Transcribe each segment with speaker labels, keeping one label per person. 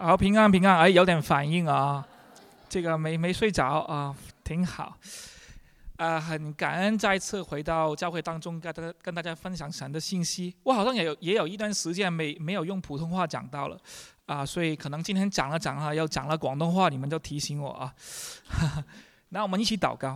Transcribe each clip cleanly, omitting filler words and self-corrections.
Speaker 1: 好，平安平安，哎，有点反应啊，这个没睡着啊，挺好。很感恩再次回到教会当中，跟大家分享神的信息。我好像也有一段时间没有用普通话讲到了所以可能今天讲了又讲了广东话，你们就提醒我啊。那我们一起祷告。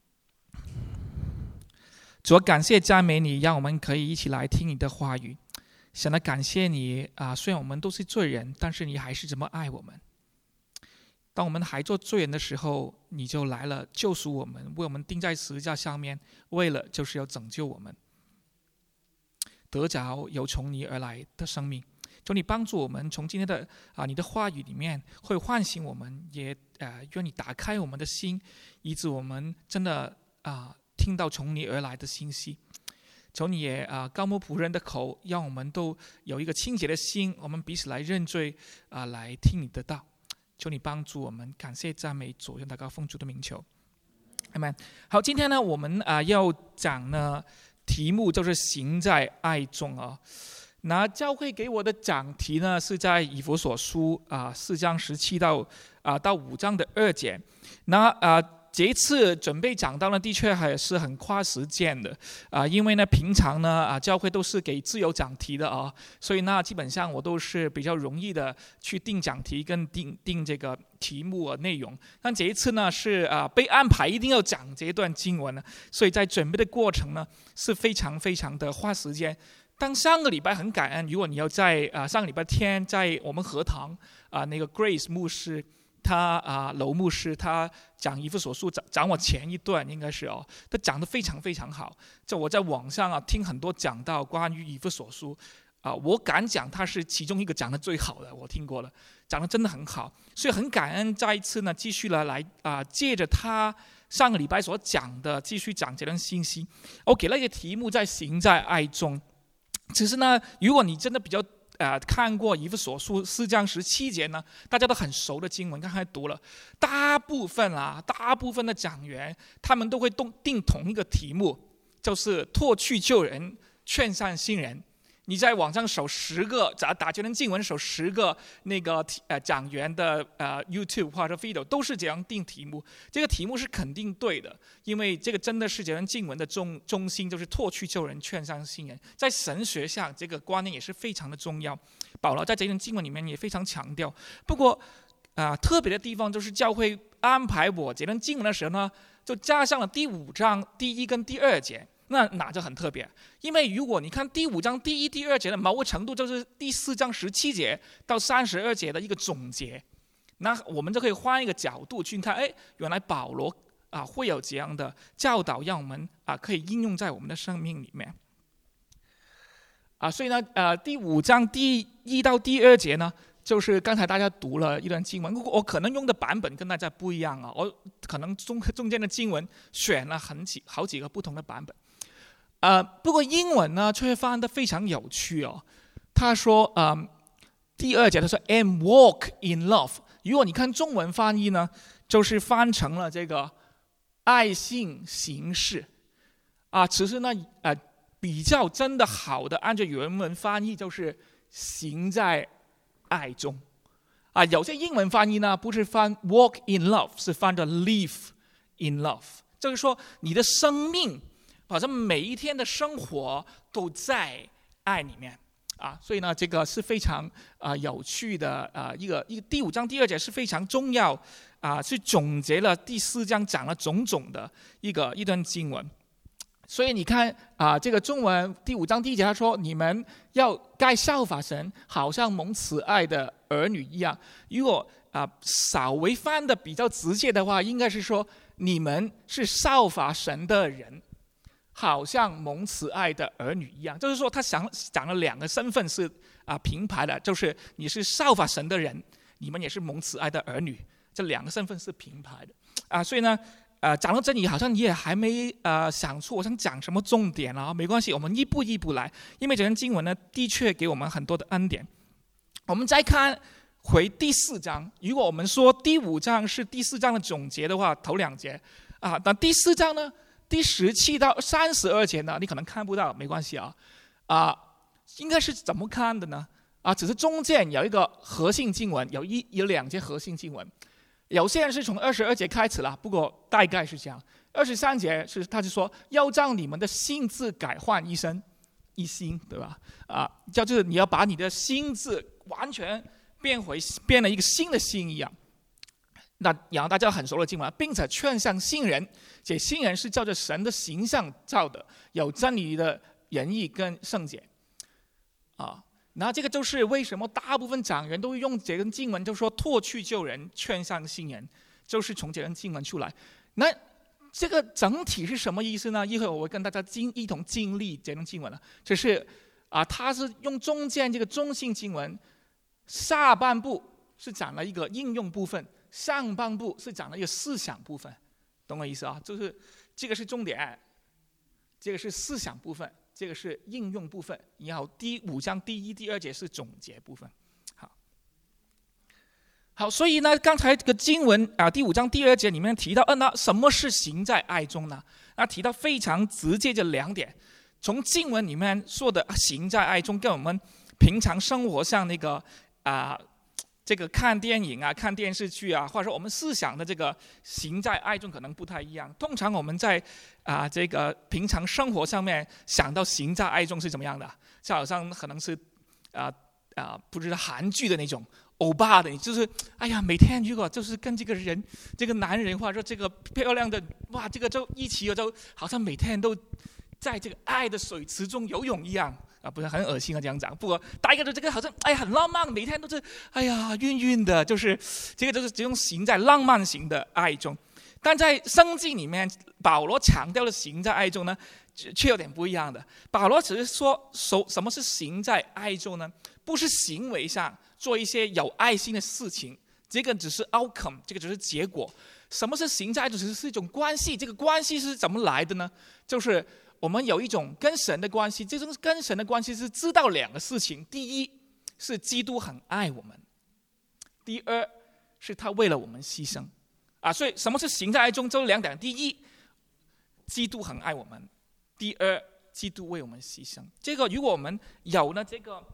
Speaker 1: 主，感谢赞美你，让我们可以一起来听你的话语。神啊，感谢你虽然我们都是罪人，但是你还是这么爱我们。当我们还做罪人的时候，你就来了，救赎我们，为我们钉在十字架上面，为了就是要拯救我们，得着有从你而来的生命。求你帮助我们，从今天的你的话语里面会唤醒我们，也愿你打开我们的心，以致我们真的听到从你而来的信息。求你也高摩仆人的口，让我们都有一个清洁的心，我们彼此来认罪来听你的道。求你帮助我们，感谢赞美主，用祷告奉主的名求，阿们。好，今天呢，我们要讲呢题目就是行在爱中啊。那教会给我的讲题呢，是在以弗所书4章17到5章的2节。那这一次准备讲到呢，的确还是很花时间的因为呢，平常呢教会都是给自由讲题的所以呢，基本上我都是比较容易的去定讲题跟定这个题目内容。但这一次呢，是被安排一定要讲这一段经文呢，所以在准备的过程呢，是非常非常的花时间。但上个礼拜很感恩，如果你要在上个礼拜天在我们荷塘那个 Grace 牧师。娄牧师他讲以弗所书讲我前一段应该是他讲得非常非常好。就我在网上听很多讲到关于以弗所书我敢讲他是其中一个讲得最好的，我听过了，讲得真的很好。所以很感恩再一次呢继续来借着他上个礼拜所讲的继续讲这段信息。我给了一个题目在行在爱中。其实呢，如果你真的比较看过以弗所书4章17节呢，大家都很熟的经文，刚才读了。大部分的讲员他们都会定同一个题目，就是脱去旧人，劝善新人。你在网上搜10个打这段经文，搜10个那个讲员的YouTube 或者 video 都是这样定题目。这个题目是肯定对的，因为这个真的是这段经文的中心，就是脱去旧人，劝善新人。在神学上，这个观念也是非常的重要。保罗在这段经文里面也非常强调。不过特别的地方就是教会安排我这段经文的时候呢，就加上了第5章第1跟第2节。那就很特别，因为如果你看第5章第1、第2节的某个程度，就是第4章17节到32节的一个总结。那我们就可以换一个角度去看，原来保罗会有这样的教导，让我们可以应用在我们的生命里面所以呢第5章第1到第2节呢，就是刚才大家读了一段经文，我可能用的版本跟大家不一样我可能中间的经文选了好几个不同的版本。不过英文呢却翻得非常有趣他说第2节他说 and walk in love。 如果你看中文翻译呢，就是翻成了这个爱信行事其实呢比较真的好的按照原文翻译就是行在爱中有些英文翻译呢不是翻 walk in love， 是翻着 live in love， 就是说你的生命好像每一天的生活都在爱里面所以呢这个是非常有趣的一个第5章第2节是非常重要是总结了第4章讲了种种的一段经文。所以你看这个中文第5章第1节他说你们该效法神，好像蒙慈爱的儿女一样。如果稍微翻的比较直接的话，应该是说你们是效法神的人，好像蒙慈爱的儿女一样。就是说他讲了2个身份是平排的，就是你是效法神的人，你们也是蒙慈爱的儿女，这2个身份是平排的所以呢讲到这里好像你也还没想出我想讲什么重点没关系，我们一步一步来，因为这段经文呢的确给我们很多的恩典。我们再看回第4章，如果我们说第5章是第4章的总结的话，头2节那第4章呢第17到32节呢，你可能看不到，没关系应该是怎么看的呢？ 只是中间有一个核心经文，有两节核心经文。有些人是从22节开始了，不过大概是这样。23节他就说要将你们的心志改换一新，对吧？就是你要把你的心志完全变了一个新的心一样。那然后大家很熟的经文，并且劝向新人，这新人是照着神的形象造的，有真理的仁义跟圣洁。那这个就是为什么大部分讲人都用这根经文，就说脱去旧人，劝向新人，就是从这根经文出来。那这个整体是什么意思呢？一会儿我会跟大家一同经历这根经文了。就是它是用中间这个中性经文，下半部是讲了一个应用部分，上半部是讲了一个思想部分，懂我意思啊？就是这个是重点，这个是思想部分，这个是应用部分，然后第5章第1、第2节是总结部分。好，所以呢，刚才这个经文第5章第2节里面提到，那什么是行在爱中呢？那提到非常直接的2点，从经文里面说的行在爱中，跟我们平常生活上那个这个看电影看电视剧或者说我们思想的这个行在爱中可能不太一样。通常我们在这个平常生活上面想到行在爱中是怎么样的？就好像可能是不知道韩剧的那种欧巴的，就是每天如果就是跟这个人，这个男人或者说这个漂亮的这个就一起就好像每天都在这个爱的水池中游泳一样。不是很恶心这样讲，不过大概的这个好像很浪漫，每天都是晕晕的，就是这个就是这种行在浪漫型的爱中。但在圣经里面，保罗强调的行在爱中呢，却有点不一样的。保罗只是说什么是行在爱中呢？不是行为上做一些有爱心的事情，这个只是 outcome， 这个只是结果。什么是行在爱中？只是一种关系，这个关系是怎么来的呢？就是我们有一种跟神的关系，这种跟神的关系是知道2个事情：第一是基督很爱我们，第二是他为了我们牺牲。所以什么是行在爱中？这2点：第一，基督很爱我们；第二，基督为我们牺牲。这个如果我们有了这个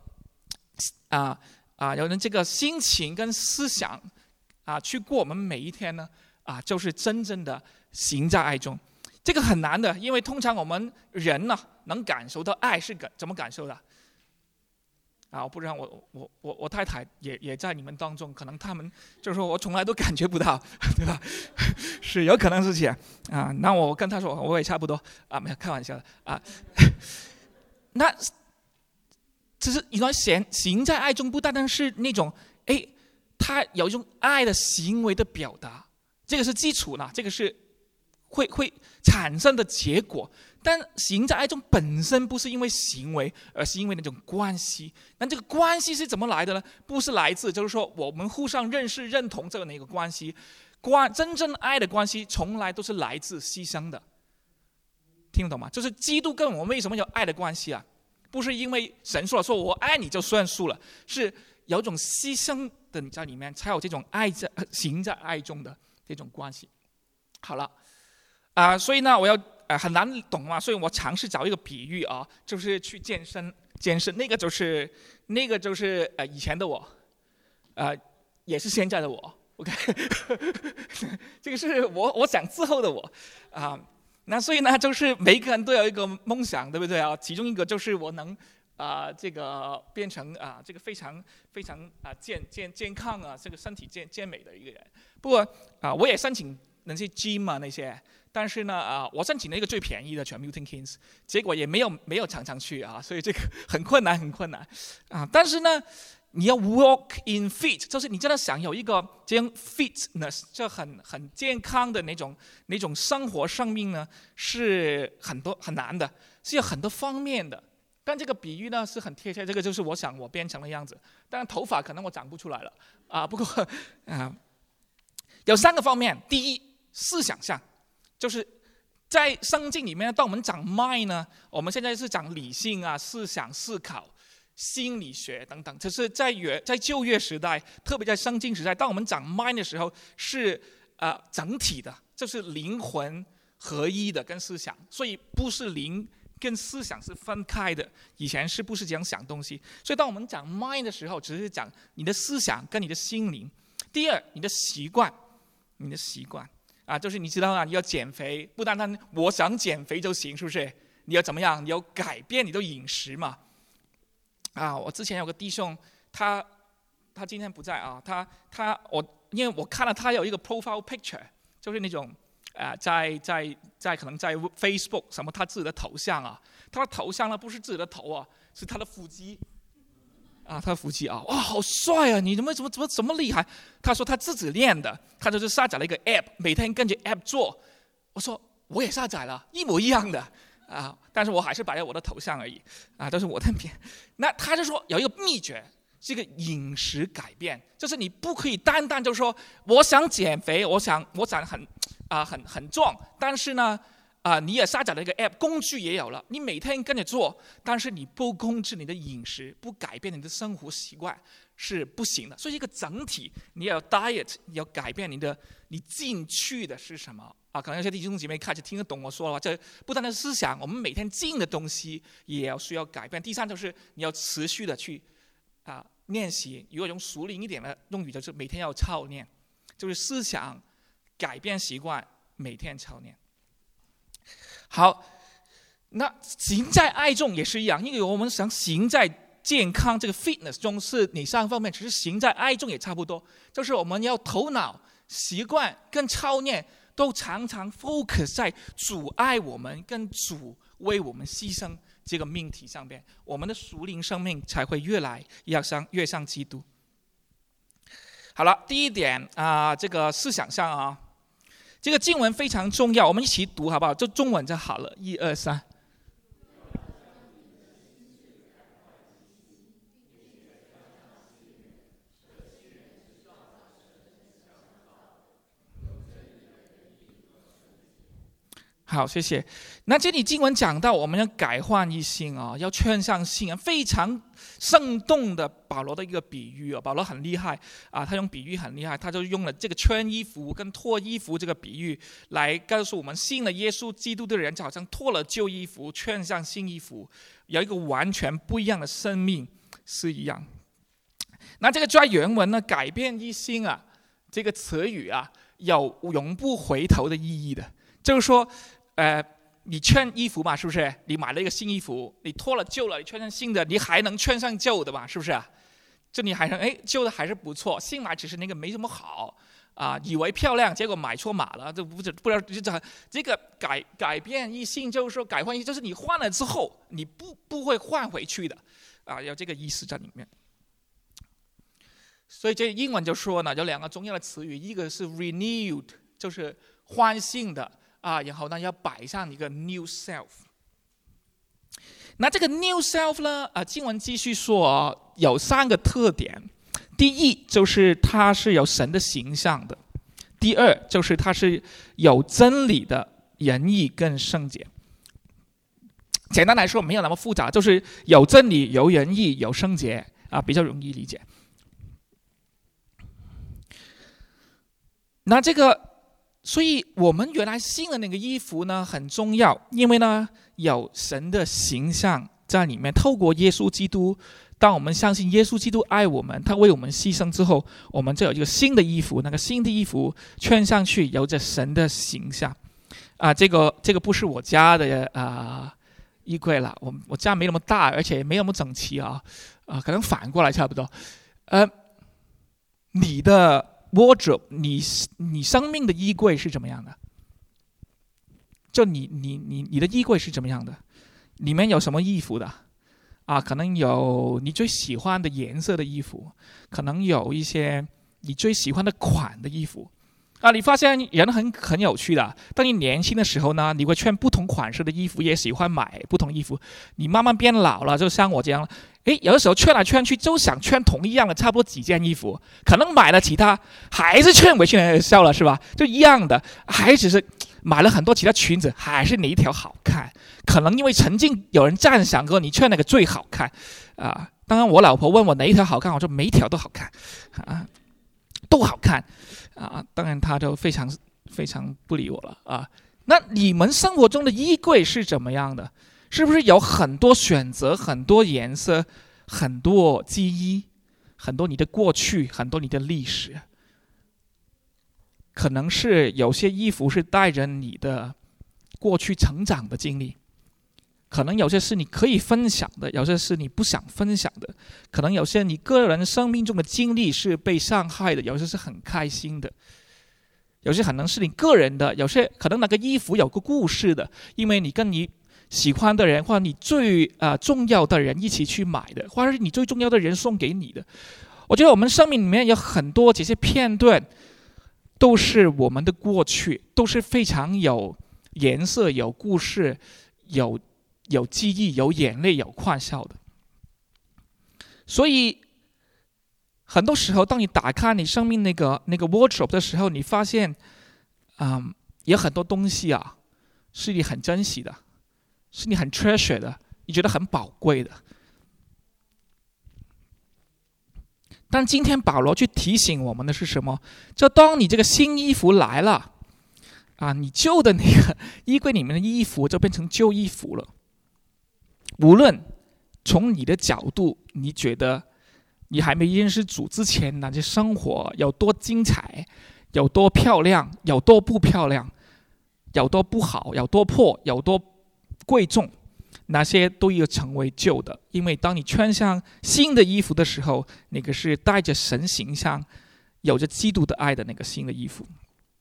Speaker 1: 有了这个心情跟思想去过我们每一天呢就是真正的行在爱中。这个很难的，因为通常我们人呢能感受到爱是怎么感受的我不知道，我太太也在你们当中，可能他们就是说我从来都感觉不到，对吧？是有可能是这样那我跟他说，我也差不多没有开玩笑的那只是原来行在爱中，不单单是那种他有一种爱的行为的表达，这个是基础呢，这个是会产生的结果。但行在爱中本身不是因为行为，而是因为那种关系。那这个关系是怎么来的呢？不是来自就是说我们互相认识认同这样的一个关系。真正爱的关系从来都是来自牺牲的，听得懂吗？就是基督跟我们为什么有爱的关系不是因为神说我爱你就算数了，是有一种牺牲的你在里面，才有这种行在爱中的这种关系。好了所以呢我要很难懂嘛，所以我尝试找一个比喻就是去健身，那个就是以前的我也是现在的我 OK 这个是我想之后的我那所以呢就是每一个人都有一个梦想，对不对其中一个就是我能这个变成这个非常非常健康这个身体健美的一个人。不过我也申请那些 gym 那些，但是呢我申请了一个最便宜的全 Milton Keynes， 结果也没有常常去所以这个很困难但是呢你要 walk in fit， 就是你真的想有一个这样 fitness， 就很健康的那种生活生命呢，是很难的，是有很多方面的。但这个比喻呢是很贴切，这个就是我想我变成的样子。当然头发可能我长不出来了不过有3个方面。第一，思想上，就是在圣经里面，当我们讲 mind 呢，我们现在是讲理性思想、思考、心理学等等。这是在旧约时代，特别在圣经时代，当我们讲 mind 的时候，是整体的，就是灵魂合一的跟思想，所以不是灵跟思想是分开的。以前是不是这样想东西？所以当我们讲 mind 的时候，只是讲你的思想跟你的心灵。第二，你的习惯，就是你知道啊，你要减肥，不单单我想减肥就行，是不是？你要怎么样？你要改变你的饮食嘛。我之前有个弟兄，他今天不在啊，因为我看了他有一个 profile picture， 就是那种在可能在 Facebook 什么他自己的头像啊，他的头像呢不是自己的头啊，是他的腹肌。他的腹肌啊，哇，好帅啊！你怎么厉害？他说他自己练的，他就是下载了一个 app， 每天跟着 app 做。我说我也下载了，一模一样的但是我还是摆在我的头像而已都是我的脸。那他就说有一个秘诀，这个饮食改变，就是你不可以单单就说我想减肥，我想很壮，但是呢你也下载了一个 app， 工具也有了，你每天跟着做，但是你不控制你的饮食，不改变你的生活习惯是不行的。所以一个整体，你要 diet， 要改变你进去的是什么可能有些弟兄姐妹开始听得懂我说的话，这不单单是思想，我们每天进的东西也要需要改变。第三就是你要持续的去练习，如果用俗灵一点的用语，就是每天要操练，就是思想改变习惯，每天操练。好，那行在爱中也是一样，因为我们想行在健康这个 fitness 中是哪三方面，其实行在爱中也差不多，就是我们要头脑、习惯跟操练都常常 focus 在主爱我们跟主为我们牺牲这个命题上面，我们的属灵生命才会越像基督。好了，第一点这个思想上这个经文非常重要，我们一起读好不好？就中文就好了，1、2、3。好，谢谢。那这里经文讲到我们要改换一心要劝上信非常生动的保罗的一个比喻保罗很厉害他用比喻很厉害，他就用了这个穿衣服跟脱衣服这个比喻来告诉我们，信了耶稣基督的人就好像脱了旧衣服，穿上新衣服，有一个完全不一样的生命是一样。那这个在原文呢，改变一心这个词语有永不回头的意义的，就是说你穿衣服嘛，是不是？你买了一个新衣服，你脱了旧了，你穿上新的，你还能穿上旧的嘛？是不是？就你还能旧的还是不错，新买只是那个没什么好以为漂亮，结果买错码了，这不知道这个改变一性，就是说改换一性，就是你换了之后，你不会换回去的有这个意思在里面。所以这英文就说呢，有两个重要的词语，一个是 renewed， 就是换性的。然后呢，要摆上一个 new self。那这个 new self 呢，经文继续说有3个特点。第一就是它是有神的形象的；第二就是它是有真理的仁义跟圣洁。简单来说，没有那么复杂，就是有真理、有仁义、有圣洁比较容易理解。那这个。所以我们原来信的那个衣服呢很重要，因为呢有神的形象在里面。透过耶稣基督，当我们相信耶稣基督爱我们，他为我们牺牲之后，我们就有一个新的衣服，那个新的衣服穿上去有着神的形象这个不是我家的衣柜了，我家没那么大，而且也没那么整齐可能反过来差不多。你的wardrobe， 你生命的衣柜是怎么样的？就你的衣柜是怎么样的？里面有什么衣服的？可能有你最喜欢的颜色的衣服，可能有一些你最喜欢的款的衣服。你发现人很有趣的，当你年轻的时候呢，你会穿不同款式的衣服，也喜欢买不同衣服。你慢慢变老了，就像我这样了，有的时候穿来穿去就想穿同一样的差不多几件衣服，可能买了其他还是穿回去笑了，是吧？就一样的，还只是买了很多其他裙子，还是哪一条好看？可能因为曾经有人赞赏过你穿那个最好看当然我老婆问我哪一条好看，我说每一条都好看都好看当然他就非常非常不理我了那你们生活中的衣柜是怎么样的？ 是不是有很多选择，很多颜色，很多记忆，很多你的过去，很多你的历史？可能是有些衣服是带着你的过去成长的经历，可能有些是你可以分享的，有些是你不想分享的，可能有些你个人生命中的经历是被伤害的，有些是很开心的，有些可能是你个人的，有些可能那个衣服有个故事的，因为你跟你喜欢的人或者你最重要的人一起去买的，或者是你最重要的人送给你的。我觉得我们生命里面有很多这些片段都是我们的过去，都是非常有颜色，有故事，有记忆，有眼泪，有欢笑的。所以很多时候当你打开你生命那个 wardrobe 的时候，你发现有很多东西啊是你很珍惜的，是你很 treasure 的，你觉得很宝贵的。但今天保罗去提醒我们的是什么？就当你这个新衣服来了你旧的那个衣柜里面的衣服就变成旧衣服了。无论从你的角度，你觉得你还没认识主之前那些生活有多精彩，有多漂亮，有多不漂亮，有多不好，有多破，有多贵重，那些都要成为旧的。因为当你穿上新的衣服的时候，那个是带着神形象，有着基督的爱的那个新的衣服。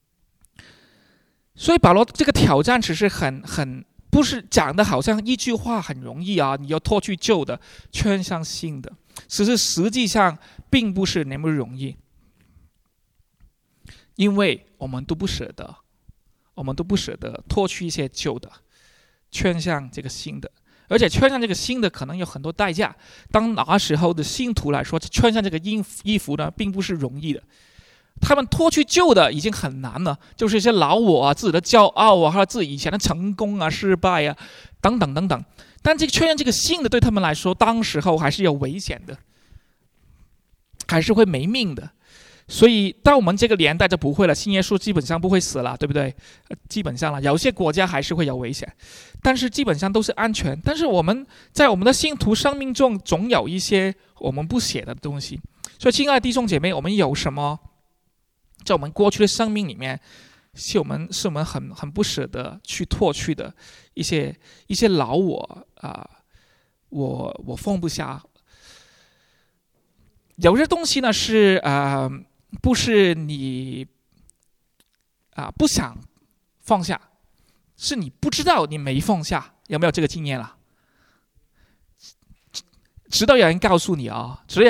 Speaker 1: 所以保罗这个挑战只是很不是讲的好像一句话很容易你要脱去旧的穿上新的，实际上并不是那么容易。因为我们都不舍得脱去一些旧的，穿上这个新的，而且穿上这个新的可能有很多代价。当那时候的信徒来说，穿上这个衣服呢，并不是容易的。他们脱去旧的已经很难了，就是一些老我自己的骄傲还有自己以前的成功失败等等等等。但这个穿上这个新的，对他们来说，当时候还是有危险的，还是会没命的。所以到我们这个年代就不会了，信耶稣基本上不会死了，对不对？基本上了，有些国家还是会有危险，但是基本上都是安全。但是我们在我们的信徒生命中，总有一些我们不写的东西。所以亲爱的弟兄姐妹，我们有什么在我们过去的生命里面是我们很不舍得去脱去的一些老我我放不下。有些东西呢是不是你不想放下，是你不知道你没放下。有没有这个经验了？直到有人告诉你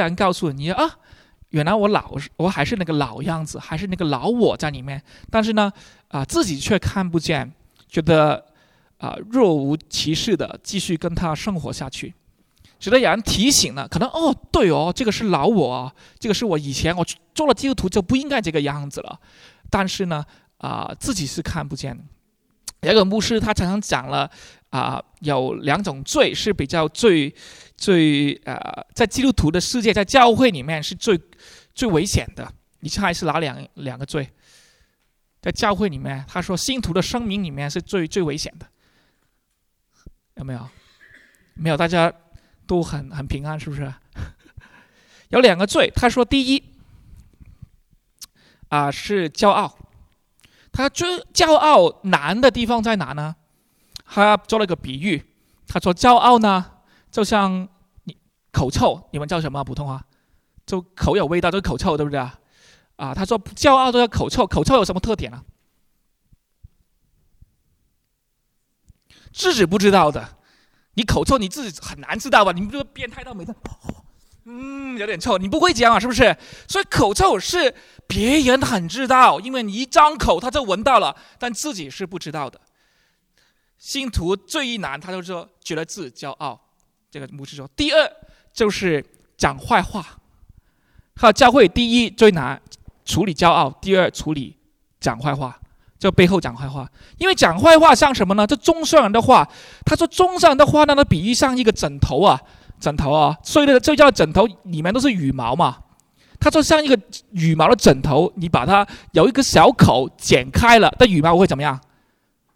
Speaker 1: 原来我还是那个老样子，还是那个老我在里面，但是呢自己却看不见，觉得若无其事的继续跟他生活下去。直到有人提醒了，可能对这个是老我这个是我以前我做了基督徒就不应该这个样子了，但是呢自己是看不见的。有一个牧师他常常讲了有两种罪是比较最在基督徒的世界，在教会里面是最危险的。你猜是哪两个罪？在教会里面，他说信徒的生命里面是最危险的。有没有？没有，大家都很平安，是不是？有两个罪，他说第一是骄傲。他骄傲难的地方在哪呢？他做了一个比喻，他说骄傲呢就像口臭，你们叫什么普通话？就口有味道就是口臭，对不对他说骄傲就像口臭，口臭有什么特点呢？自己不知道的，你口臭你自己很难知道吧？你不就变态到每次有点臭，你不会讲是不是？所以口臭是别人很知道，因为你一张口他就闻到了，但自己是不知道的。信徒最难，他就说觉得自己骄傲。这个牧师说，第二就是讲坏话。教会第一最难处理骄傲，第二处理讲坏话，就背后讲坏话。因为讲坏话像什么呢？这中上人的话，他说中上人的话呢，比喻像一个枕头所以呢，这叫枕头里面都是羽毛嘛。他说像一个羽毛的枕头，你把它有一个小口剪开了，但羽毛会怎么样？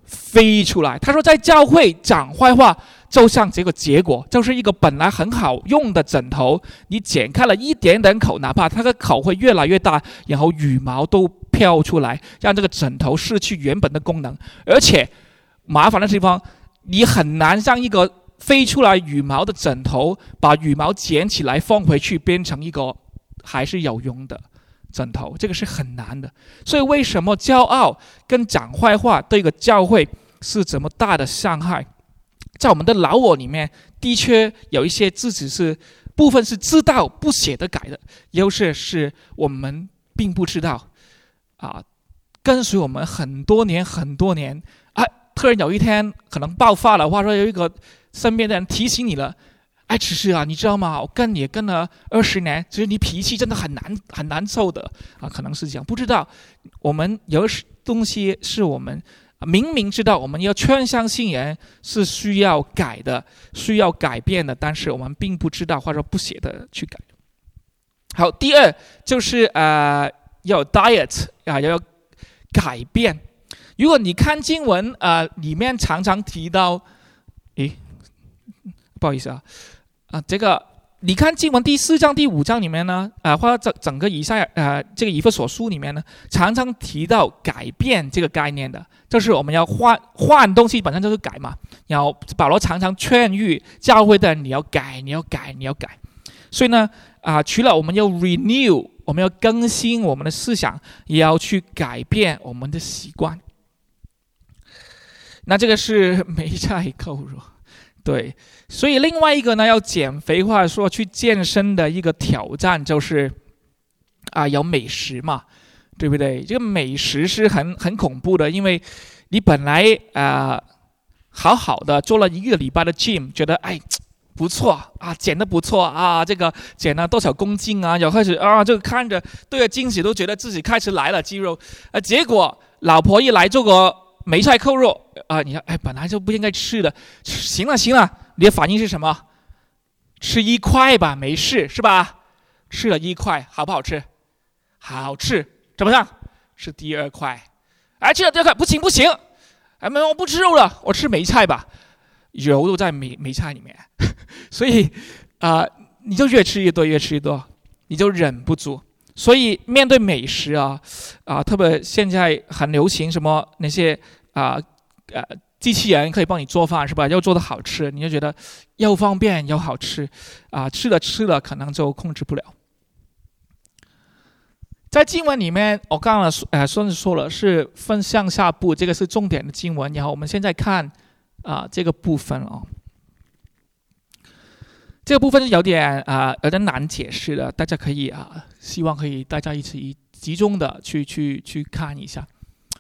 Speaker 1: 飞出来。他说，在教会讲坏话，就像这个结果，就是一个本来很好用的枕头，你剪开了一点点口，哪怕它的口会越来越大，然后羽毛都飘出来，让这个枕头失去原本的功能。而且麻烦的地方，你很难让一个飞出来羽毛的枕头把羽毛捡起来放回去，变成一个还是有用的枕头，这个是很难的。所以为什么骄傲跟讲坏话对一个教会是这么大的伤害？在我们的老我里面，的确有一些字词是部分是知道不写的改的，有些是我们并不知道跟随我们很多年突然有一天可能爆发了，或者说有一个身边的人提醒你了，其实你知道吗？我跟你跟了20年，其实你脾气真的很难受的可能是这样。不知道我们有东西是我们明明知道我们要劝向信人是需要改的，需要改变的，但是我们并不知道或者不写的去改。好，第二就是要 diet 要改变。如果你看经文里面常常提到，不好意思这个你看经文第4章第5章里面呢或者整个这个以弗所书里面呢，常常提到改变这个概念的，就是我们要换东西，本身就是改嘛。然后保罗常常劝喻教会的人，你要改。所以呢除了我们要 renew， 我们要更新我们的思想，也要去改变我们的习惯。那这个是梅菜扣肉，对。所以另外一个呢，要减肥或者说去健身的一个挑战就是有美食嘛，对不对？这个美食是很恐怖的，因为你本来好好的做了1个礼拜的 gym， 觉得不错减得不错这个减了多少公斤然后开始这个看着对着镜子都觉得自己开始来了肌肉结果老婆一来做个梅菜扣肉你说本来就不应该吃的，行了，你的反应是什么？吃1块吧，没事是吧？吃了1块，好不好吃？好吃，怎么样？是第2块，吃了第2块，不行，我不吃肉了，我吃梅菜吧，油都在梅菜里面，所以你就越吃越多，你就忍不住。所以面对美食特别现在很流行什么那些机器人可以帮你做饭是吧？又做得好吃，你就觉得又方便又好吃吃了可能就控制不了。在经文里面，我刚刚说了是分上下部，这个是重点的经文。然后我们现在看这个部分这个部分是有点难解释的，大家可以希望可以大家一起集中的去看一下。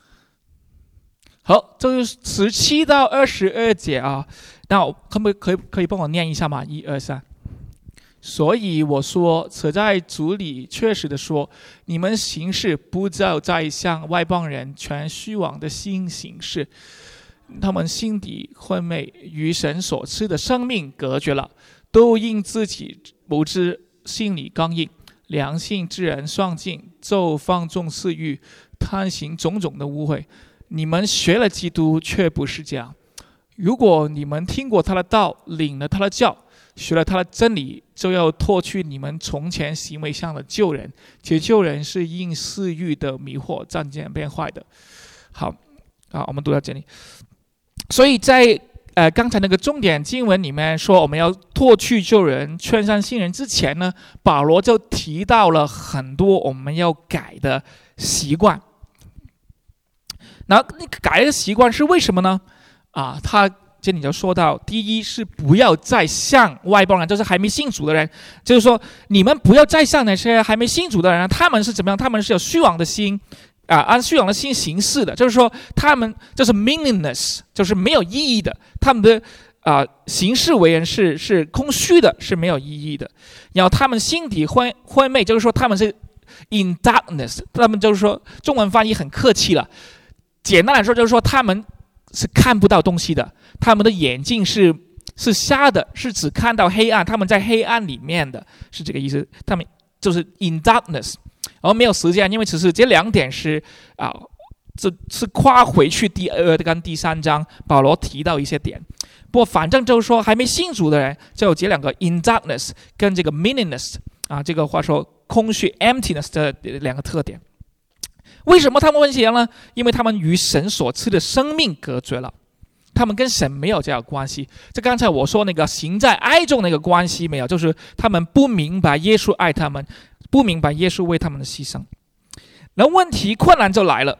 Speaker 1: 好，这是17到22节那我可以帮我念一下吗？1、2、3。所以我说，此在主里确实的说，你们行事不要再像外邦人全虚妄的心行事，他们心底昏昧，与神所赐的生命隔绝了，都因自己不知，心里刚硬，良心之人丧尽，就放纵私欲，贪行种种的污秽。你们学了基督，却不是这样。如果你们听过他的道，领了他的教，学了他的真理，就要脱去你们从前行为上的旧人，这旧人是因私欲的迷惑渐渐变坏的。好我们读到这里。所以在刚才那个重点经文里面说，我们要脱去旧人，劝善新人之前呢，保罗就提到了很多我们要改的习惯。那改的习惯是为什么呢？他这里就说到，第一是不要再像外邦人，就是还没信主的人，就是说你们不要再像那些还没信主的人，他们是怎么样？他们是有虚妄的心按虚妄的心行事的，就是说他们就是 meaningless， 就是没有意义的，他们的行事为人是空虚的，是没有意义的。然后他们心底昏昧，就是说他们是 in darkness， 他们就是说中文翻译很客气了，简单来说就是说他们是看不到东西的，他们的眼睛是瞎的，是只看到黑暗，他们在黑暗里面的，是这个意思。他们就是 in darkness， 然后没有时间，因为其实这2点是这是跨回去第2跟第3章，保罗提到一些点。不过反正就是说，还没信主的人就有这两个 in darkness 跟这个 meaningless 这个话说空虚 emptiness 的两个特点。为什么他们问邪呢？因为他们与神所赐的生命隔绝了，他们跟神没有这样的关系。这刚才我说那个行在爱中那个关系没有，就是他们不明白耶稣爱他们，不明白耶稣为他们的牺牲。那问题困难就来了，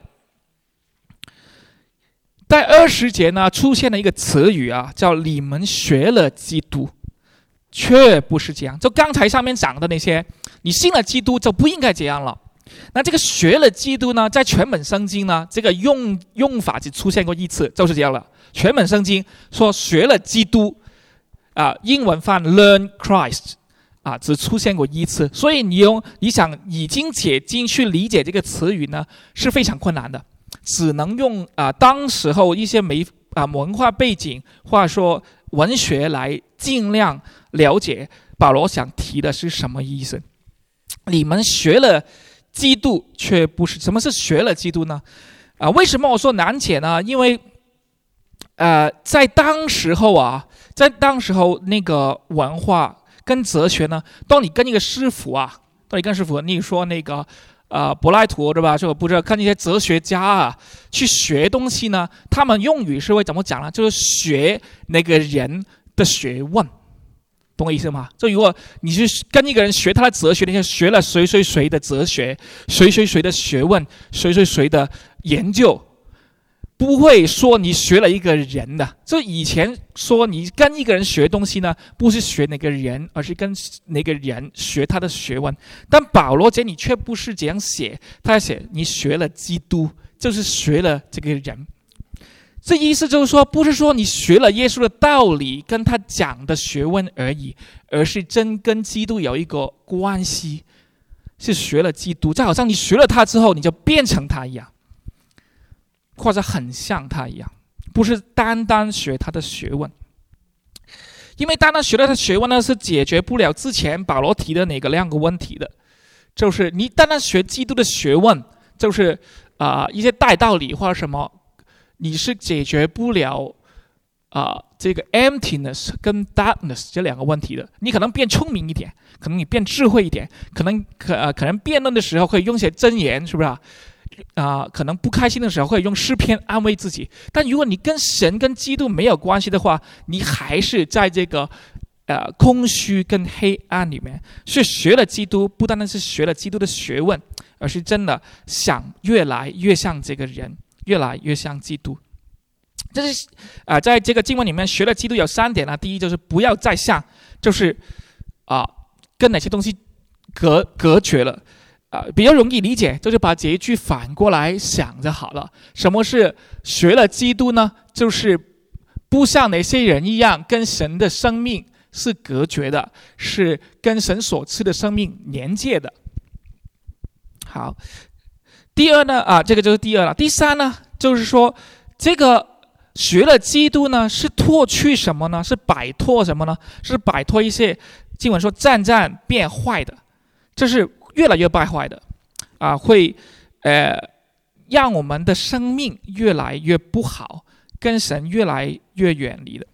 Speaker 1: 在20节呢出现了一个词语叫你们学了基督，却不是这样。就刚才上面讲的那些，你信了基督就不应该这样了。那这个学了基督呢，在全本圣经呢，这个用法只出现过一次，就是这样了。全本圣经说学了基督英文翻 learn Christ 只出现过一次，所以你想已经解经去理解这个词语呢，是非常困难的，只能用当时候一些文化背景或者说文学来尽量了解保罗想提的是什么意思。你们学了基督却不是，什么是学了基督呢？为什么我说难解呢？因为在当时候那个文化跟哲学呢，当你跟一个师傅你说那个柏拉图对吧？就不知道跟一些哲学家去学东西呢，他们用语是会怎么讲呢？就是学那个人的学问。懂我意思吗？就如果你去跟一个人学他的哲学，你学了谁谁谁的哲学，谁谁谁的学问，谁谁谁的研究，不会说你学了一个人的。就以前说你跟一个人学东西呢，不是学那个人，而是跟那个人学他的学问。但保罗这里却不是这样写，他写你学了基督，就是学了这个人。这意思就是说，不是说你学了耶稣的道理跟他讲的学问而已，而是真跟基督有一个关系，是学了基督，就好像你学了他之后，你就变成他一样，或者很像他一样，不是单单学他的学问。因为单单学了他的学问呢，是解决不了之前保罗提的那个两个问题的，就是你单单学基督的学问，就是一些大道理或者什么，你是解决不了这个 emptiness 跟 darkness 这两个问题的。你可能变聪明一点，可能你变智慧一点，可能辩论的时候可以用些箴言，是不是可能不开心的时候会用诗篇安慰自己。但如果你跟神跟基督没有关系的话，你还是在这个空虚跟黑暗里面。所以学了基督，不单单是学了基督的学问，而是真的想越来越像这个人，越来越像基督。这是在这个经文里面学了基督有3点第一就是不要再像，就是跟哪些东西隔绝了。比较容易理解，就是把这一句反过来想就好了。什么是学了基督呢？就是不像哪些人一样跟神的生命是隔绝的，是跟神所赐的生命连接的。好，第二呢这个就是第二了。第三呢，就是说这个学了基督呢，是脱去什么呢？是摆脱什么呢？是摆脱一些经文说渐渐变坏的，这是越来越败坏的会让我们的生命越来越不好，跟神越来越远离的。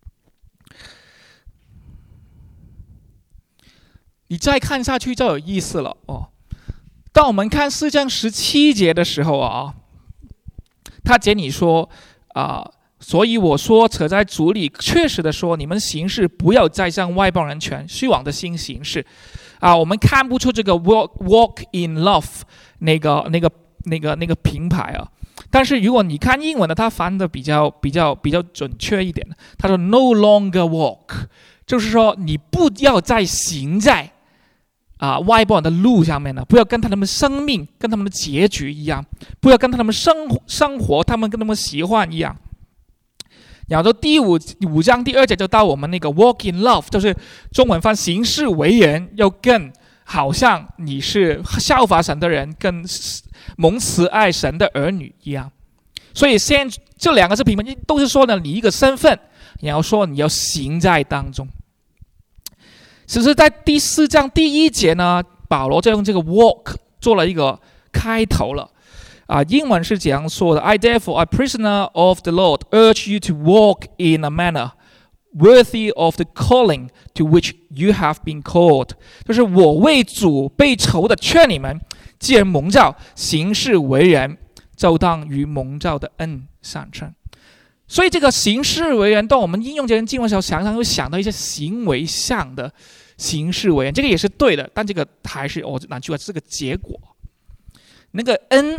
Speaker 1: 你再看下去就有意思了当我们看4章17节的时候他这里说所以我说扯在主里，确实的说，你们行事不要再像外邦人全虚妄的心行事我们看不出这个 walk in love 那个品牌但是如果你看英文的，它翻的比较准确一点。他说 no longer walk， 就是说你不要再行在外邦人的路上面了，不要跟他们生命跟他们的结局一样，不要跟他们生活他们跟他们习惯一样。然后第5章第2节就到我们那个 walk in love， 就是中文翻行事为人要更好像你是效法神的人，跟蒙慈爱神的儿女一样。所以现在这两个是平衡，都是说呢你一个身份，然后说你要行在当中。只是在第4章第1节呢，保罗就用这个 walk 做了一个开头了英文是这样说的 ：I therefore, a prisoner of the Lord, urge you to walk in a manner worthy of the calling to which you have been called。就是我为主被囚的劝你们，既然蒙召，行事为人，就当与蒙召的恩相称。所以这个行事为人，当我们应用这些经文的时候，常常会想到一些行为上的行事为人，这个也是对的，但这个还是哪句话是个结果。那个恩，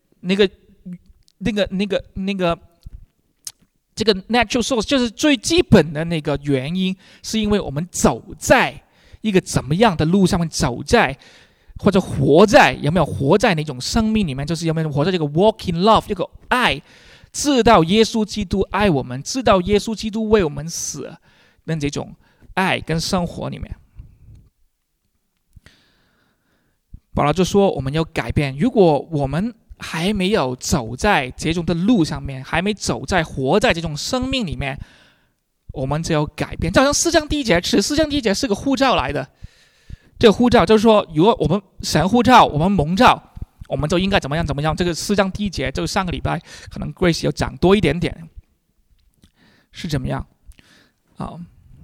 Speaker 1: 这个 natural source 就是最基本的那个原因，是因为我们走在一个怎么样的路上面，走在或者活在有没有活在那种生命里面，就是有没有活在这个 walk in love 这个爱，知道耶稣基督爱我们，知道耶稣基督为我们死的这种爱跟生活里面。保罗就说我们要改变，如果我们还没有走在这种的路上面，还没走在活在这种生命里面，我们就要改变。就好像4章第1节，4章第1节是个呼召来的，这个呼召就是说，如果我们神呼召，我们蒙召，我们就应该怎么样怎么样。这个4章第1节，就上个礼拜可能 Grace 有讲多一点点，是怎么样啊？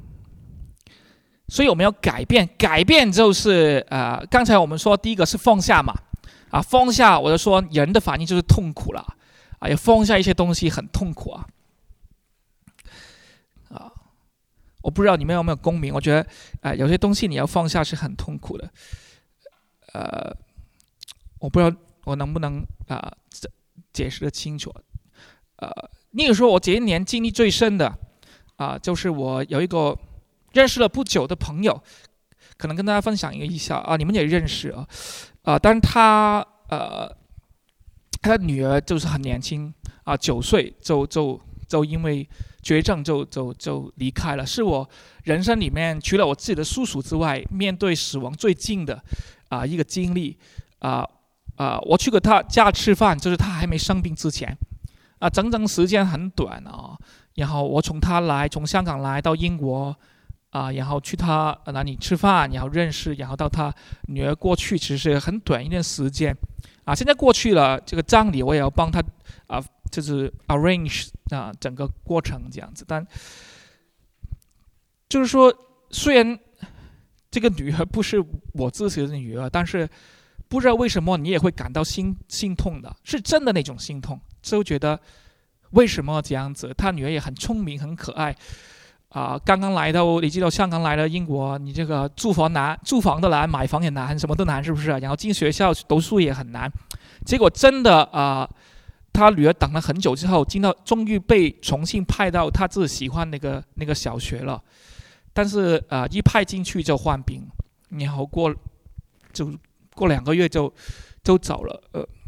Speaker 1: 所以我们要改变，改变就是刚才我们说第一个是放下嘛，放下，我就说人的反应就是痛苦了，要放下一些东西很痛苦我不知道你们有没有共鸣，我觉得有些东西你要放下是很痛苦的，我不知道我能不能解释得清楚，例如说我这一年经历最深的就是我有一个认识了不久的朋友，可能跟大家分享一下你们也认识但是他的女儿就是很年轻9岁就因为绝症就离开了，是我人生里面除了我自己的叔叔之外，面对死亡最近的一个经历我去过他家吃饭，就是他还没生病之前整整时间很短然后我从香港来到英国然后去他那里吃饭，然后认识，然后到他女儿过去，其实很短一段时间现在过去了，这个葬礼我也要帮他就是 arrange 整个过程这样子。但就是说，虽然这个女儿不是我自己的女儿，但是不知道为什么你也会感到心痛的，是真的那种心痛，就觉得为什么这样子？他女儿也很聪明，很可爱。刚刚来到，你知道香港来了英国，你这个租房的难，买房也难，什么都难，是不是？然后进学校读书也很难。结果真的他女儿等了很久之后，终于被重新派到他自己喜欢那个小学了。但是一派进去就患病，然后过2个月就走了。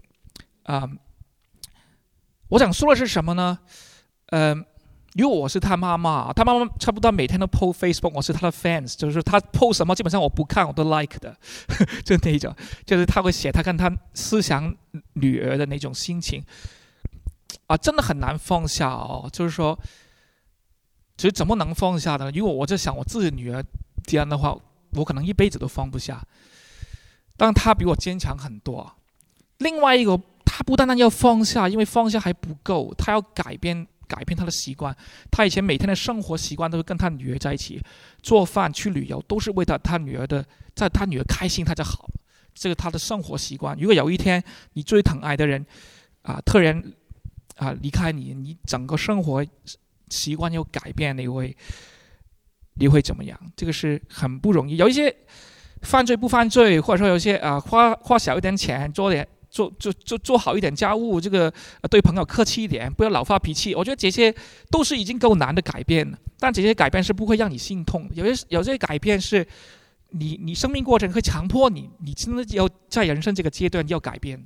Speaker 1: 我想说的是什么呢？如果我是他妈妈，他妈妈差不多每天都 po Facebook， 我是他的 fans， 就是他 po 什么基本上我不看我都 like 的，就那种，就是他会写他跟他思想女儿的那种心情真的很难放下就是说，其实怎么能放下呢？如果我就想我自己女儿这样的话，我可能一辈子都放不下。但他比我坚强很多。另外一个，他不单单要放下，因为放下还不够，他要改变他的习惯。他以前每天的生活习惯都是跟他女儿在一起做饭、去旅游，都是为了他女儿在他女儿开心他就好了。这个他的生活习惯。如果有一天你最疼爱的人突然离开你整个生活习惯要改变，你会怎么样？这个是很不容易。有一些犯罪不犯罪，或者说有些花小一点钱，做好一点家务，这个对朋友客气一点，不要老发脾气。我觉得这些都是已经够难的改变了，但这些改变是不会让你心痛。有些改变是你生命过程会强迫你真的要在人生这个阶段要改变的。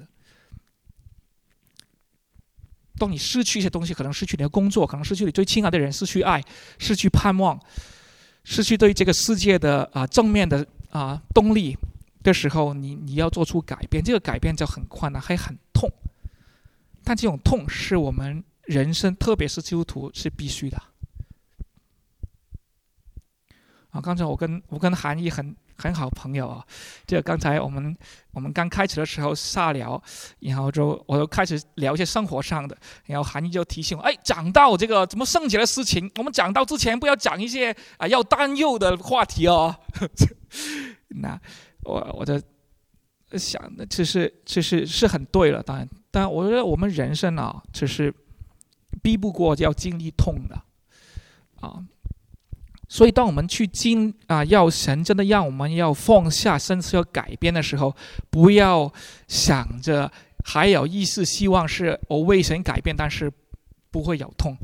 Speaker 1: 当你失去一些东西，可能失去你的工作，可能失去你最亲爱的人，失去爱，失去盼望，失去对这个世界的正面的动力的时候，你要做出改变，这个改变就很困难，还很痛。但这种痛是我们人生，特别是基督徒是必须的刚才我跟韩毅很好朋友啊，这个刚才我们刚开始的时候瞎聊，然后我就开始聊一些生活上的，然后韩毅就提醒我，讲到这个怎么圣洁的事情，我们讲到之前不要讲一些要担忧的话题哦。那我就想的，其实是很对了，当然我觉得我们人生啊，就是避不过要经历痛的啊。所以，当我们去要神真的让我们要放下，甚至要改变的时候，不要想着还有意识希望是我为神改变，但是不会有痛，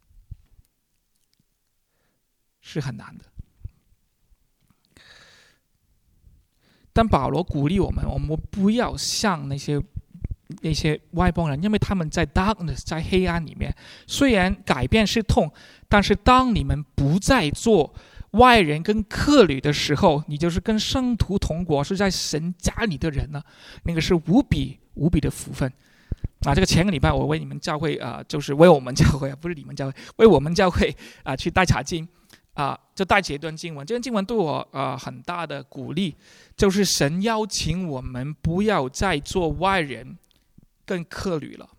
Speaker 1: 是很难的。但保罗鼓励我们不要像那些外邦人，因为他们在 darkness 在黑暗里面，虽然改变是痛，但是当你们不再做外人跟客旅的时候，你就是跟圣徒同国，是在神家里的人呢，那个是无比的福分啊！这个前个礼拜我为你们教会就是为我们教会不是你们教会，为我们教会去带查经就带起一段经文，这段经文对我很大的鼓励，就是神邀请我们不要再做外人跟客旅了。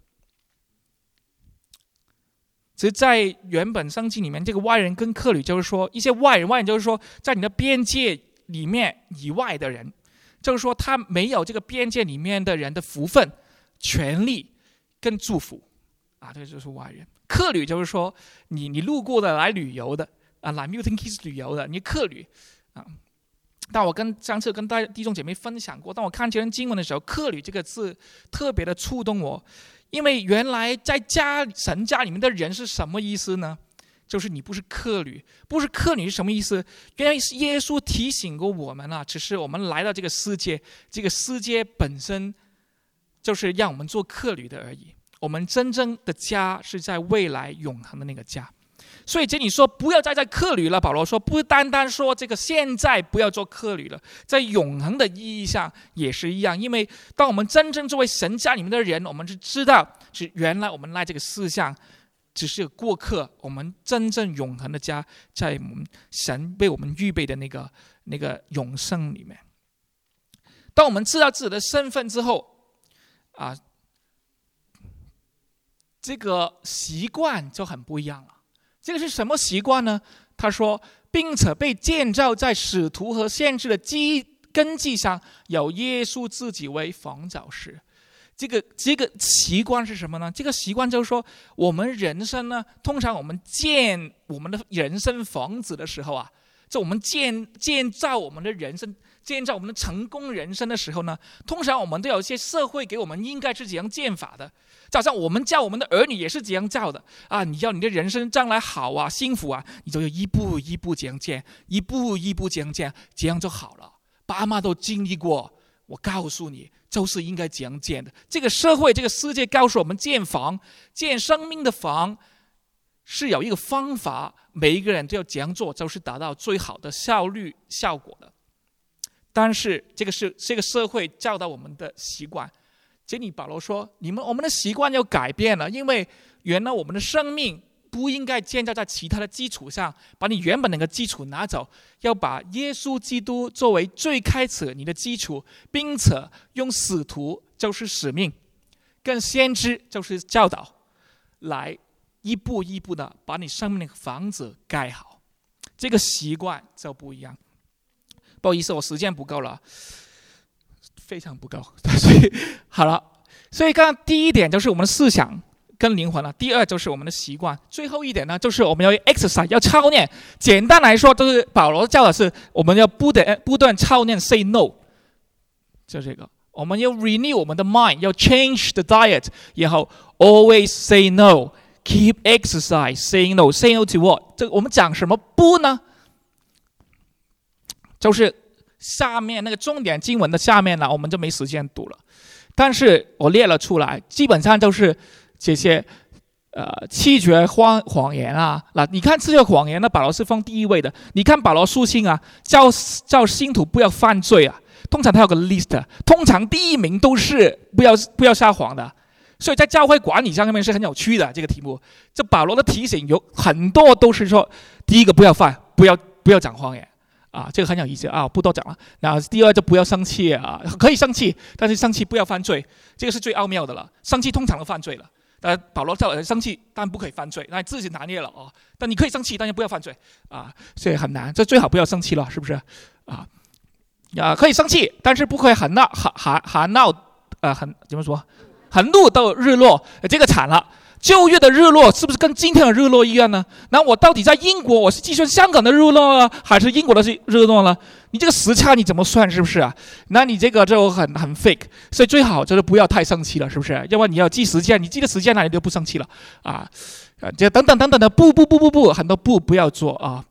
Speaker 1: 其实在原本圣经里面，这个外人跟客旅就是说一些外人就是说在你的边界里面以外的人，就是说他没有这个边界里面的人的福分、权利跟祝福这个就是外人。客旅就是说你路过的来旅游的来 Milton Keynes 旅游的，你客旅但我上次跟弟兄姐妹分享过，当我看这段经文的时候，客旅这个字特别的触动我，因为原来在神家里面的人是什么意思呢？就是你不是客旅，是什么意思？原来是耶稣提醒过我们只是我们来到这个世界，这个世界本身就是让我们做客旅的而已。我们真正的家是在未来永恒的那个家。所以这里说不要再在客旅了，保罗说不单单说这个现在不要做客旅了，在永恒的意义上也是一样。因为当我们真正作为神家里面的人，我们是知道是原来我们来这个世上只是过客，我们真正永恒的家在我们神为我们预备的那个永生里面。当我们知道自己的身份之后这个习惯就很不一样了。这个是什么习惯呢？他说，并且被建造在使徒和先知的根基上，有耶稣自己为房角石。这个习惯是什么呢？这个习惯就是说，我们人生呢，通常我们建我们的人生房子的时候就我们建造我们的人生，建造我们的成功人生的时候呢，通常我们都有一些社会给我们应该是怎样建法的，就好像我们教我们的儿女也是怎样教的你要你的人生将来好幸福你就要一步一步这样建，一步一步这样建，这样就好了。爸妈都经历过，我告诉你，就是应该这样建的。这个社会这个世界告诉我们，建房建生命的房是有一个方法，每一个人都要这样做，就是达到最好的效率效果的。但是这个社会教导我们的习惯，这里保罗说我们的习惯要改变了，因为原来我们的生命不应该建造在其他的基础上，把你原本那个基础拿走，要把耶稣基督作为最开始你的基础，并且用使徒就是使命，跟先知就是教导，来一步一步的把你生命的房子盖好。这个习惯就不一样。不好意思，我时间不够了，非常不够，所以好了。所以刚刚第一点就是我们的思想跟灵魂了，第二就是我们的习惯，最后一点呢，就是我们要 exercise 要操练。简单来说，就是保罗教的是我们要不断操练 say no， 就这个我们要 renew 我们的 mind， 要 change the diet， 然后 always say no，keep exercise saying no。 say no to what？ 这我们讲什么不呢？就是下面那个重点经文的下面呢，我们就没时间读了，但是我列了出来，基本上就是这些弃绝谎言你看这个谎言呢，保罗是放第一位的。你看保罗书信叫信徒不要犯罪通常他有个 list， 通常第一名都是不要撒谎的。所以在教会管理上面是很有趣的这个题目。这保罗的提醒有很多都是说，第一个不要犯，不要讲谎言这个很有意思不多讲了。然后第二就不要生气可以生气，但是生气不要犯罪，这个是最奥妙的了。生气通常都犯罪了。保罗叫生气，但不可以犯罪，那自己拿捏了但你可以生气，但是不要犯罪所以很难，这最好不要生气了，是不是可以生气，但是不可以很闹，怎么说？很怒到日落，这个惨了。旧约的日落是不是跟今天的日落一样呢？那我到底在英国，我是计算香港的日落呢，还是英国的日落呢？你这个时差你怎么算，是不是那你这个就很 fake， 所以最好就是不要太生气了，是不是？要不然你要记时间，你记得时间你就不生气了这等等的不，很多不要做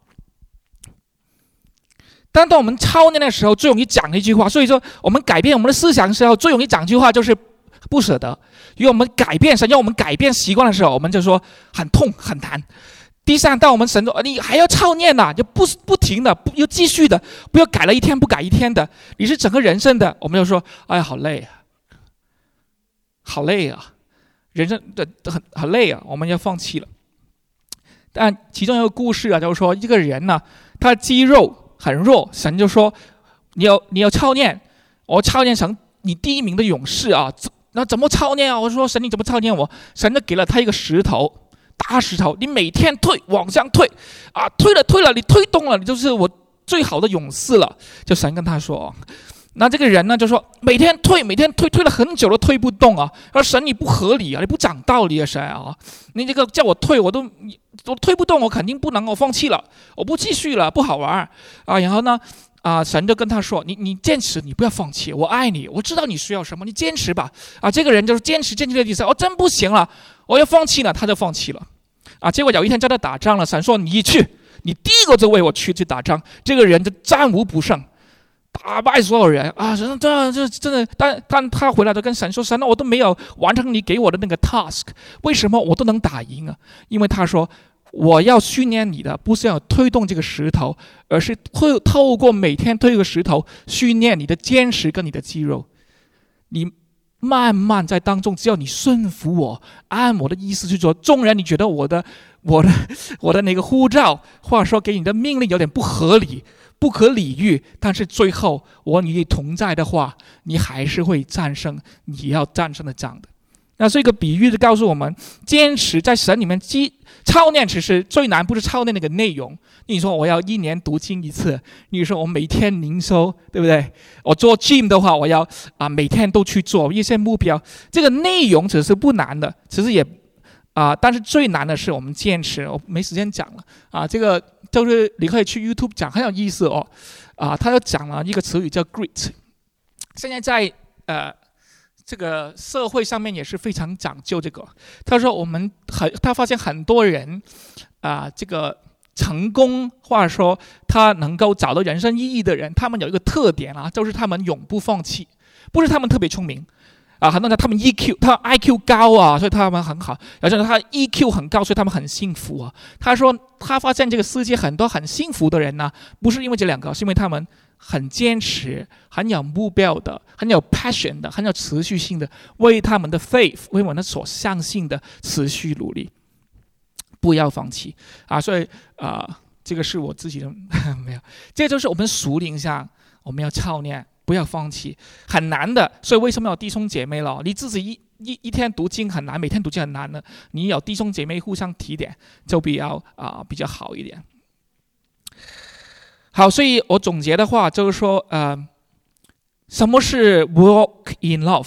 Speaker 1: 当我们操练的时候，最容易讲一句话。所以说，我们改变我们的思想的时候，最容易讲一句话就是不舍得。因为我们改变神要我们改变习惯的时候，我们就说很痛很难。第三，当我们神说你还要操练就不停的，要继续的，不要改了一天不改一天的，你是整个人生的，我们就说哎呀好累好累人生的很累我们要放弃了。但其中有一个故事就是说一个人呢，他的肌肉很弱，神就说你要操练，我操练成你第一名的勇士那怎么操练我说神你怎么操练我？神就给了他一个石头，大石头，你每天往上推推了你推动了，你就是我最好的勇士了。就神跟他说那这个人呢就说每天推了很久都推不动说神你不合理你不讲道理神你这个叫我推我推不动，我肯定不能，我放弃了，我不继续了，不好玩然后呢神就跟他说你坚持，你不要放弃，我爱你，我知道你需要什么，你坚持吧这个人就是坚持的意思真不行了，我要放弃了，他就放弃了结果有一天叫他打仗了，神说你去，你第一个就为我去打仗，这个人就战无不胜，打败所有人神真的，但他回来就跟神说神我都没有完成你给我的那个 task， 为什么我都能打赢因为他说我要训练你的不是要推动这个石头，而是透过每天推一个石头训练你的坚持跟你的肌肉。你慢慢在当中，只要你顺服我，按我的意思去做，纵然你觉得我的那个呼召或者说给你的命令有点不合理不可理喻，但是最后我与你同在的话，你还是会战胜你要战胜的仗的。那这个比喻就告诉我们，坚持在神里面操练，其实最难不是操练那个内容。你说我要1年读经一次，你说我每天灵修，对不对？我做 gym 的话，我要每天都去做一些目标。这个内容只是不难的，其实也但是最难的是我们坚持。我没时间讲了这个就是你可以去 YouTube 讲，很有意思他就讲了一个词语叫 grit。现在在这个社会上面也是非常讲究这个。他说他发现很多人这个成功或者说他能够找到人生意义的人，他们有一个特点就是他们永不放弃。不是他们特别聪明很多人他们 IQ 高所以他们很好，有些人他 EQ 很高，所以他们很幸福他说他发现这个世界很多很幸福的人不是因为这两个，是因为他们很坚持，很有目标的，很有 passion 的，很有持续性的，为他们的 faith， 为我们所相信的持续努力，不要放弃所以这个是我自己的没有，这就是我们属灵上我们要操练，不要放弃，很难的。所以为什么有弟兄姐妹了？你自己一天读经很难，每天读经很难呢？你有弟兄姐妹互相提点，就比较好一点。好，所以我总结的话就是说什么是 walk in love？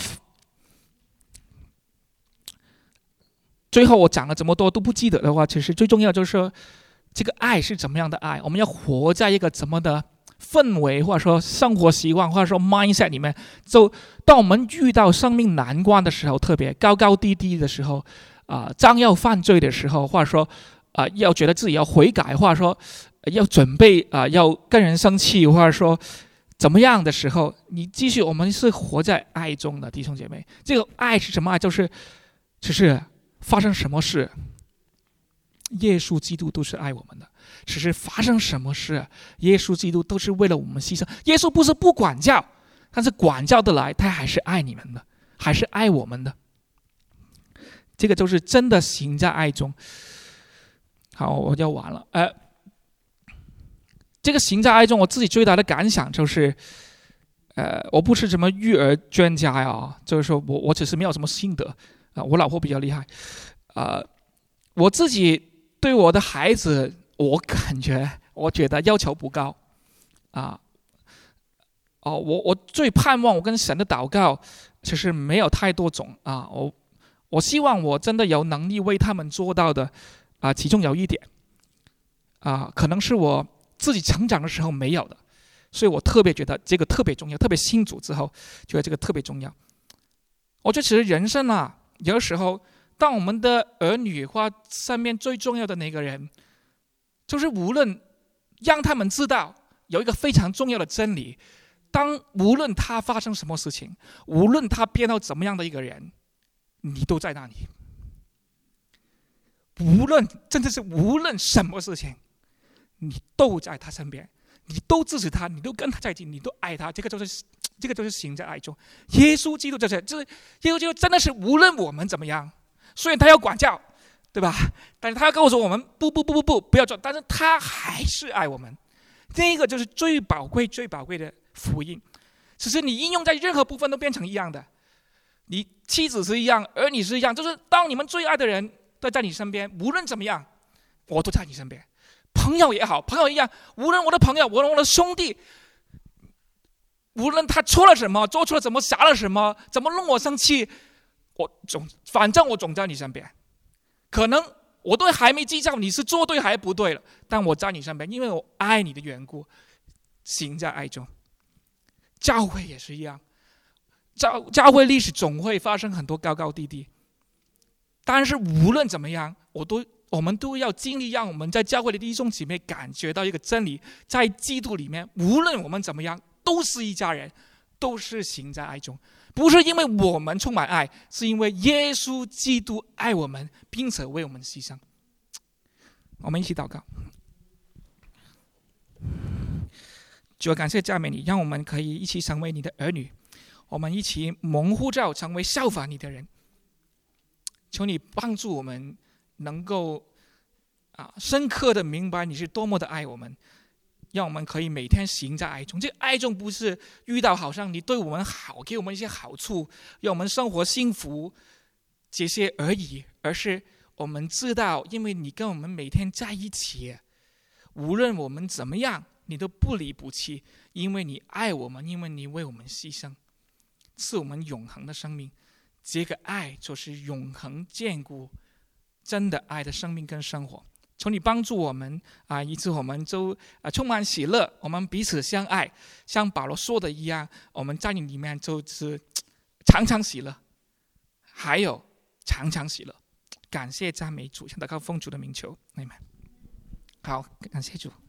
Speaker 1: 最后我讲了这么多都不记得的话，其实最重要就是说这个爱是怎么样的爱，我们要活在一个怎么的氛围，或者说生活习惯，或者说 mindset 里面。就当我们遇到生命难关的时候，特别高高低低的时候将要犯罪的时候，或者说要觉得自己要悔改，或者说要准备要跟人生气，或者说怎么样的时候，你继续，我们是活在爱中的弟兄姐妹。这个爱是什么爱？就是发生什么事，耶稣基督都是爱我们的。只是发生什么事，耶稣基督都是为了我们牺牲。耶稣不是不管教，但是管教的来，他还是爱你们的，还是爱我们的。这个就是真的行在爱中。好，我就完了。 这个行在爱中，我自己最大的感想就是，我不是什么育儿专家呀，就是说我只是没有什么心得啊，我老婆比较厉害，我自己对我的孩子，我觉得要求不高，我最盼望我跟神的祷告，其实没有太多种啊，我希望我真的有能力为他们做到的其中有一点可能是我自己成长的时候没有的，所以我特别觉得这个特别重要，特别信主之后觉得这个特别重要。我觉得其实人生有的时候，当我们的儿女或身边最重要的那个人，就是无论让他们知道有一个非常重要的真理，无论他发生什么事情，无论他变到怎么样的一个人，你都在那里。真的是无论什么事情，你都在他身边，你都支持他，你都跟他在一起，你都爱他，这个就是行在爱中。耶稣基督耶稣基督真的是无论我们怎么样，虽然他要管教，对吧？但是他要告诉我们不要做，但是他还是爱我们。这个就是最宝贵的福音。其实你应用在任何部分都变成一样的。你妻子是一样，儿女是一样，就是当你们最爱的人都在你身边，无论怎么样，我都在你身边。朋友也好，朋友一样，无论我的朋友，无论我的兄弟，无论他错了什么，做错了什么，傻了什么，怎么弄我生气，反正我总在你身边。可能我都还没计较你是做对还是不对了，但我在你身边，因为我爱你的缘故，行在爱中。教会也是一样，教会历史总会发生很多高高低低，但是无论怎么样，我们都要尽力让我们在教会的弟兄姐妹感觉到一个真理，在基督里面，无论我们怎么样，都是一家人，都是行在爱中。不是因为我们充满爱，是因为耶稣基督爱我们，并且为我们牺牲。我们一起祷告。主，感谢赞美你，让我们可以一起成为你的儿女，我们一起蒙呼召成为效法你的人。求你帮助我们能够深刻的明白你是多么的爱我们，让我们可以每天行在爱中。这爱中不是遇到好像你对我们好，给我们一些好处，让我们生活幸福这些而已，而是我们知道，因为你跟我们每天在一起，无论我们怎么样，你都不离不弃，因为你爱我们，因为你为我们牺牲，赐我们永恒的生命。这个爱就是永恒坚固真的爱的生命跟生活。求你帮助我们以致我们都充满喜乐，我们彼此相爱，像保罗说的一样，我们在你里面就是常常喜乐，还有常常喜乐。感谢赞美主，向祷告奉主的名求，阿们。好，感谢主。